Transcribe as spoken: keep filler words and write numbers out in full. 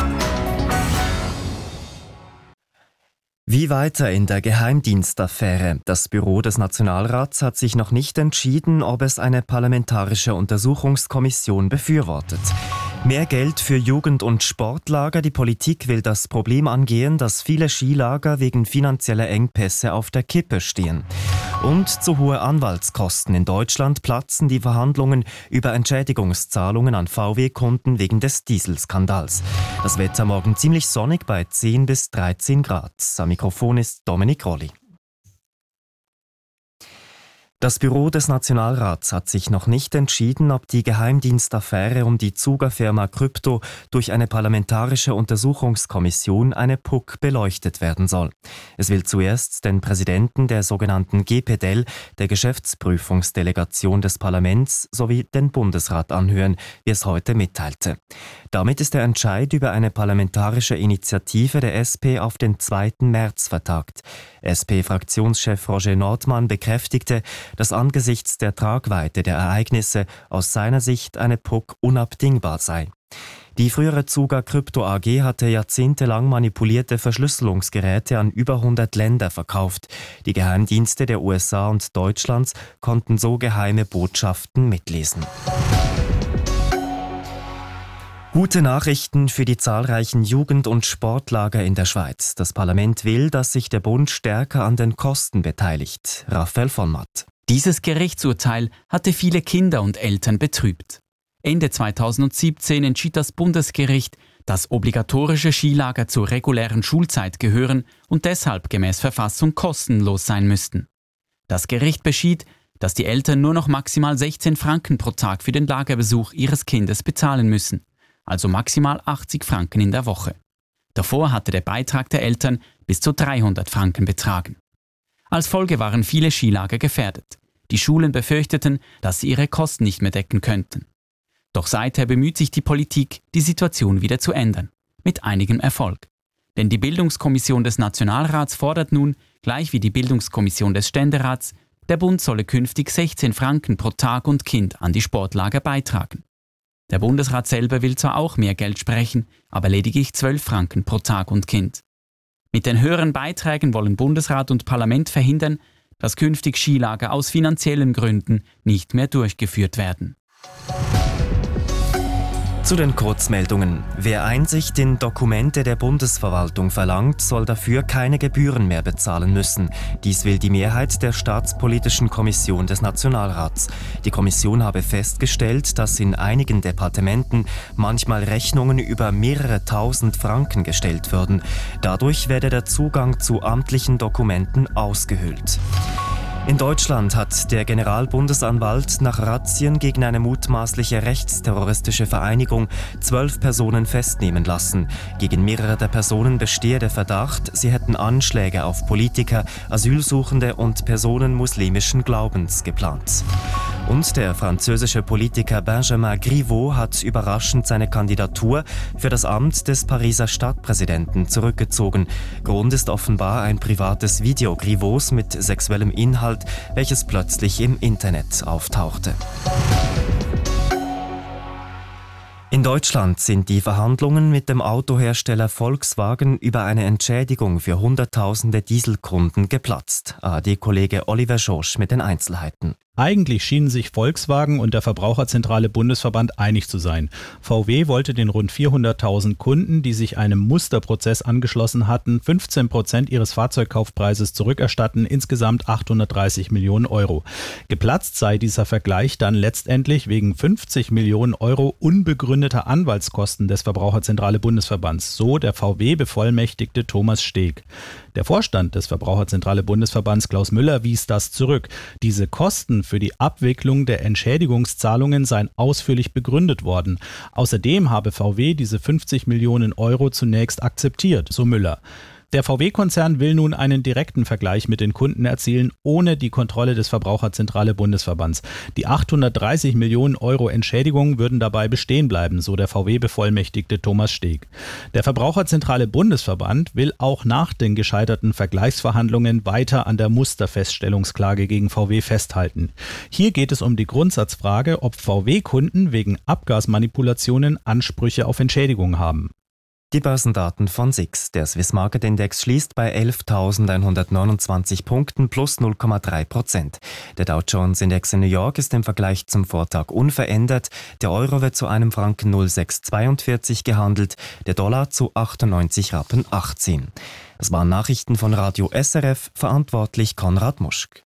Wie weiter in der Geheimdienstaffäre? Das Büro des Nationalrats hat sich noch nicht entschieden, ob es eine parlamentarische Untersuchungskommission befürwortet. Mehr Geld für Jugend- und Sportlager. Die Politik will das Problem angehen, dass viele Skilager wegen finanzieller Engpässe auf der Kippe stehen. Und zu hohe Anwaltskosten. In Deutschland platzen die Verhandlungen über Entschädigungszahlungen an V W-Kunden wegen des Dieselskandals. Das Wetter morgen ziemlich sonnig bei zehn bis dreizehn Grad. Am Mikrofon ist Dominik Rolli. Das Büro des Nationalrats hat sich noch nicht entschieden, ob die Geheimdienstaffäre um die Zuger-Firma Krypto durch eine parlamentarische Untersuchungskommission, eine P U C, beleuchtet werden soll. Es will zuerst den Präsidenten der sogenannten G P D E L, der Geschäftsprüfungsdelegation des Parlaments, sowie den Bundesrat anhören, wie es heute mitteilte. Damit ist der Entscheid über eine parlamentarische Initiative der S P auf den zweiten März vertagt. S P-Fraktionschef Roger Nordmann bekräftigte, dass angesichts der Tragweite der Ereignisse aus seiner Sicht eine P U C unabdingbar sei. Die frühere Zuger Krypto A G hatte jahrzehntelang manipulierte Verschlüsselungsgeräte an über hundert Länder verkauft. Die Geheimdienste der U S A und Deutschlands konnten so geheime Botschaften mitlesen. Gute Nachrichten für die zahlreichen Jugend- und Sportlager in der Schweiz. Das Parlament will, dass sich der Bund stärker an den Kosten beteiligt. Raphael von Matt. Dieses Gerichtsurteil hatte viele Kinder und Eltern betrübt. Ende zweitausendsiebzehn entschied das Bundesgericht, dass obligatorische Skilager zur regulären Schulzeit gehören und deshalb gemäß Verfassung kostenlos sein müssten. Das Gericht beschied, dass die Eltern nur noch maximal sechzehn Franken pro Tag für den Lagerbesuch ihres Kindes bezahlen müssen, also maximal achtzig Franken in der Woche. Davor hatte der Beitrag der Eltern bis zu dreihundert Franken betragen. Als Folge waren viele Skilager gefährdet. Die Schulen befürchteten, dass sie ihre Kosten nicht mehr decken könnten. Doch seither bemüht sich die Politik, die Situation wieder zu ändern. Mit einigem Erfolg. Denn die Bildungskommission des Nationalrats fordert nun, gleich wie die Bildungskommission des Ständerats, der Bund solle künftig sechzehn Franken pro Tag und Kind an die Sportlager beitragen. Der Bundesrat selber will zwar auch mehr Geld sprechen, aber lediglich zwölf Franken pro Tag und Kind. Mit den höheren Beiträgen wollen Bundesrat und Parlament verhindern, dass künftig Skilager aus finanziellen Gründen nicht mehr durchgeführt werden. Zu den Kurzmeldungen. Wer Einsicht in Dokumente der Bundesverwaltung verlangt, soll dafür keine Gebühren mehr bezahlen müssen. Dies will die Mehrheit der Staatspolitischen Kommission des Nationalrats. Die Kommission habe festgestellt, dass in einigen Departementen manchmal Rechnungen über mehrere tausend Franken gestellt würden. Dadurch werde der Zugang zu amtlichen Dokumenten ausgehöhlt. In Deutschland hat der Generalbundesanwalt nach Razzien gegen eine mutmaßliche rechtsterroristische Vereinigung zwölf Personen festnehmen lassen. Gegen mehrere der Personen bestehe der Verdacht, sie hätten Anschläge auf Politiker, Asylsuchende und Personen muslimischen Glaubens geplant. Und der französische Politiker Benjamin Griveaux hat überraschend seine Kandidatur für das Amt des Pariser Stadtpräsidenten zurückgezogen. Grund ist offenbar ein privates Video Griveaux mit sexuellem Inhalt, welches plötzlich im Internet auftauchte. In Deutschland sind die Verhandlungen mit dem Autohersteller Volkswagen über eine Entschädigung für Hunderttausende Dieselkunden geplatzt. A R D-Kollege Oliver Schorsch mit den Einzelheiten. Eigentlich schienen sich Volkswagen und der Verbraucherzentrale Bundesverband einig zu sein. V W wollte den rund vierhunderttausend Kunden, die sich einem Musterprozess angeschlossen hatten, fünfzehn Prozent ihres Fahrzeugkaufpreises zurückerstatten, insgesamt achthundertdreißig Millionen Euro. Geplatzt sei dieser Vergleich dann letztendlich wegen fünfzig Millionen Euro unbegründeter Anwaltskosten des Verbraucherzentrale Bundesverbands, so der V W-Bevollmächtigte Thomas Steg. Der Vorstand des Verbraucherzentrale Bundesverbands Klaus Müller wies das zurück. Diese Kosten für die Abwicklung der Entschädigungszahlungen seien ausführlich begründet worden. Außerdem habe V W diese fünfzig Millionen Euro zunächst akzeptiert, so Müller. Der V W-Konzern will nun einen direkten Vergleich mit den Kunden erzielen, ohne die Kontrolle des Verbraucherzentrale Bundesverbands. Die achthundertdreißig Millionen Euro Entschädigung würden dabei bestehen bleiben, so der V W-Bevollmächtigte Thomas Steg. Der Verbraucherzentrale Bundesverband will auch nach den gescheiterten Vergleichsverhandlungen weiter an der Musterfeststellungsklage gegen V W festhalten. Hier geht es um die Grundsatzfrage, ob V W-Kunden wegen Abgasmanipulationen Ansprüche auf Entschädigung haben. Die Börsendaten von S I X. Der Swiss Market Index schließt bei elftausendeinhundertneunundzwanzig Punkten plus null Komma drei Prozent. Der Dow Jones Index in New York ist im Vergleich zum Vortag unverändert. Der Euro wird zu einem Franken null Komma sechshundertzweiundvierzig gehandelt, der Dollar zu achtundneunzig Rappen achtzehn. Das waren Nachrichten von Radio S R F, verantwortlich Konrad Muschk.